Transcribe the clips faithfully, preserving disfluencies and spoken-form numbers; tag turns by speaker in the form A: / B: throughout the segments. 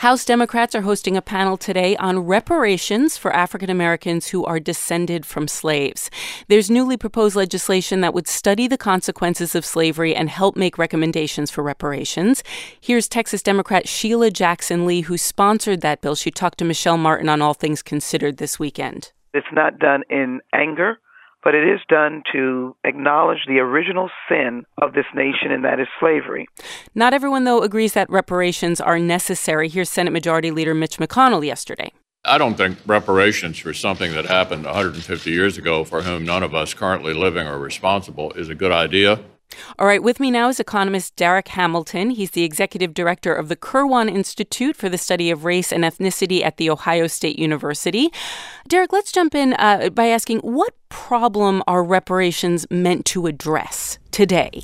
A: House Democrats are hosting a panel today on reparations for African Americans who are descended from slaves. There's newly proposed legislation that would study the consequences of slavery and help make recommendations for reparations. Here's Texas Democrat Sheila Jackson Lee, who sponsored that bill. She talked to Michelle Martin on All Things Considered this weekend.
B: It's not done in anger, but it is done to acknowledge the original sin of this nation, and that is slavery.
A: Not everyone, though, agrees that reparations are necessary. Here's Senate Majority Leader Mitch McConnell yesterday.
C: I don't think reparations for something that happened one hundred fifty years ago, for whom none of us currently living are responsible, is a good idea.
A: All right, with me now is economist Darrick Hamilton. He's the executive director of the Kirwan Institute for the Study of Race and Ethnicity at The Ohio State University. Darrick, let's jump in uh, by asking, what problem are reparations meant to address today?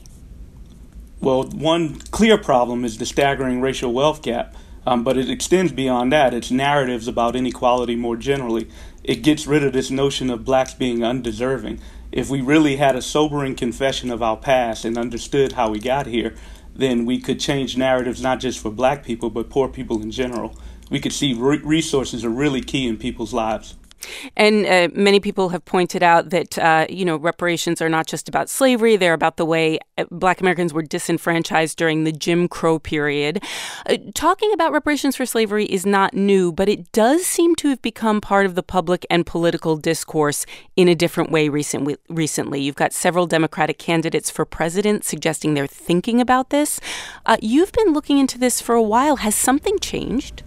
D: Well, one clear problem is the staggering racial wealth gap, um, but it extends beyond that. It's narratives about inequality more generally. It gets rid of this notion of blacks being undeserving. If we really had a sobering confession of our past and understood how we got here, then we could change narratives not just for black people, but poor people in general. We could see re- resources are really key in people's lives.
A: And uh, many people have pointed out that, uh, you know, reparations are not just about slavery. They're about the way Black Americans were disenfranchised during the Jim Crow period. Uh, talking about reparations for slavery is not new, but it does seem to have become part of the public and political discourse in a different way recent, recently. You've got several Democratic candidates for president suggesting they're thinking about this. Uh, you've been looking into this for a while. Has something changed?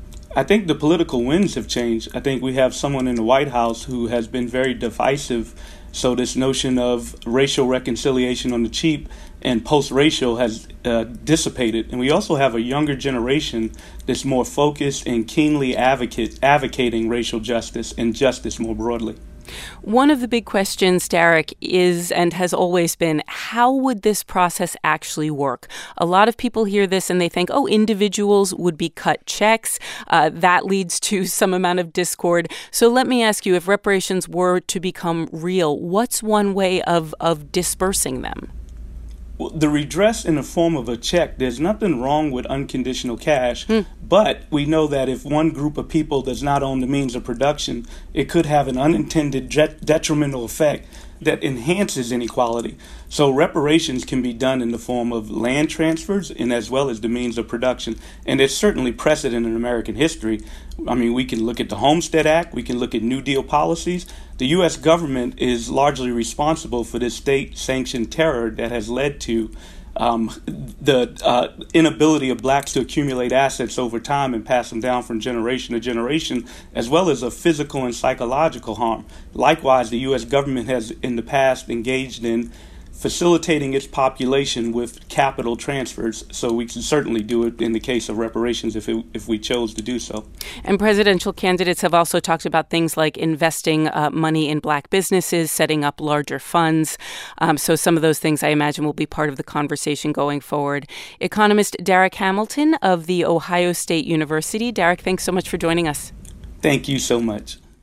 D: I think the political winds have changed. I think we have someone in the White House who has been very divisive. So this notion of racial reconciliation on the cheap and post-racial has uh, dissipated. And we also have a younger generation that's more focused and keenly advocate, advocating racial justice and justice more broadly.
A: One of the big questions, Darrick, is and has always been, how would this process actually work? A lot of people hear this and they think, oh, individuals would be cut checks. Uh, that leads to some amount of discord. So let me ask you, if reparations were to become real, what's one way of, of dispersing them?
D: Well, the redress in the form of a check, there's nothing wrong with unconditional cash, hmm. but we know that if one group of people does not own the means of production, it could have an unintended jet- detrimental effect that enhances inequality. So reparations can be done in the form of land transfers and as well as the means of production. And there's certainly precedent in American history. I mean, we can look at the Homestead Act, we can look at New Deal policies. The U S government is largely responsible for this state-sanctioned terror that has led to um, the uh, inability of blacks to accumulate assets over time and pass them down from generation to generation, as well as a physical and psychological harm. Likewise, the U S government has in the past engaged in facilitating its population with capital transfers, so we can certainly do it in the case of reparations if it, if we chose to do so.
A: And presidential candidates have also talked about things like investing uh, money in black businesses, setting up larger funds. Um, so some of those things, I imagine, will be part of the conversation going forward. Economist Darrick Hamilton of The Ohio State University. Darrick, thanks so much for joining us.
D: Thank you so much.